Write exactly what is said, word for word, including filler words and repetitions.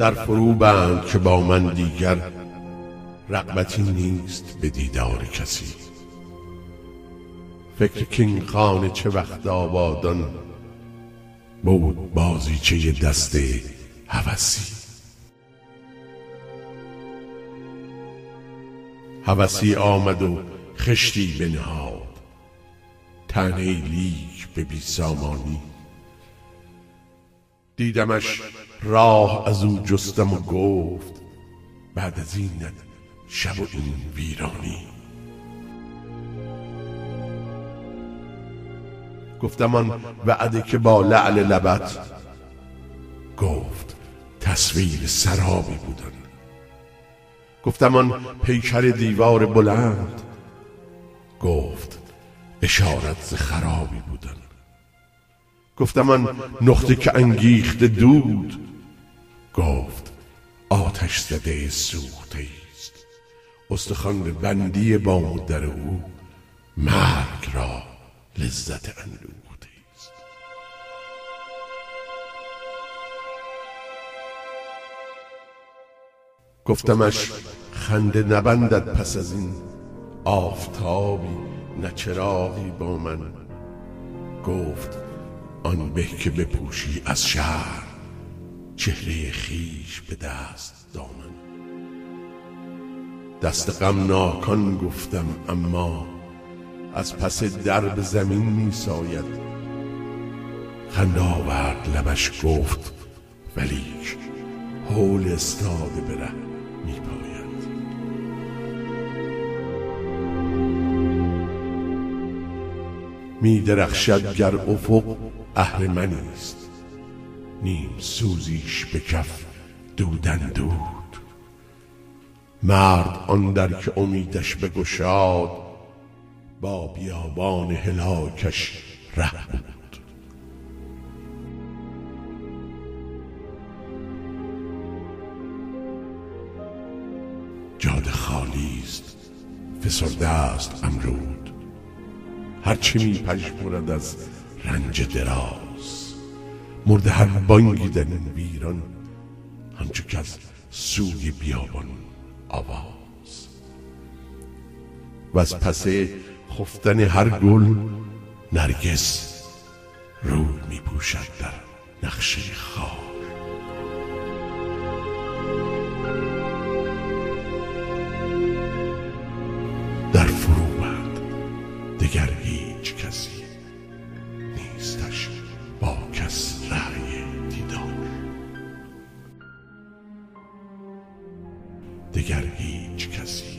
در فرو بند که با من دیگر رغبتی نیست به دیدار کسی. فکر کین خانه چه وقت آبادان بود بازیچه دست هوسی. هوسی آمد و خشتی بنهاد، طعنه لیک به بی سامانی. دیدمش راه از او جستم و گفت بعد از اینت شب و این ویرانی. گفتم آن وعده که با لعل لبت، گفت تصویر سرابی بودن. گفتم آن پیکر دیوار بلند، گفت اشارت ز خرابی بودن. گفتم آن نقطه که انگیخت دود، گفت آتش زده سوخته است. استخوان بندی بام در او، مرگ را لذت اندوخته است. گفتمش خنده نبندد پس از این آفتابی نه چراغی با من. گفت آن به که بپوشی از شهر چهره خیش به دست دامن. دست غم ناکان گفتم اما از پس درب زمین می ساید. خنده آورد لبش گفت ولیک هول استاده به ره می پاید. می درخشد گر افق اهرمنیست، نیم سوزیش به کف دودن دود. مرد آن در که امیدش بگشاد، با بیابان هلاکش ره بود. جاده خالی است، فسرده است امرود، هرچه می پژمرد از رنج دراز. مرده هر بانگی در این ویران، همچو که از سوی بیابان آواز. و از پس خفتن هر گل، نرگس روی می پوشد در نقش خار. در فرو بند دگر هیچ کسی نیستش با کس رأی دیدار. دگر هیچ کسی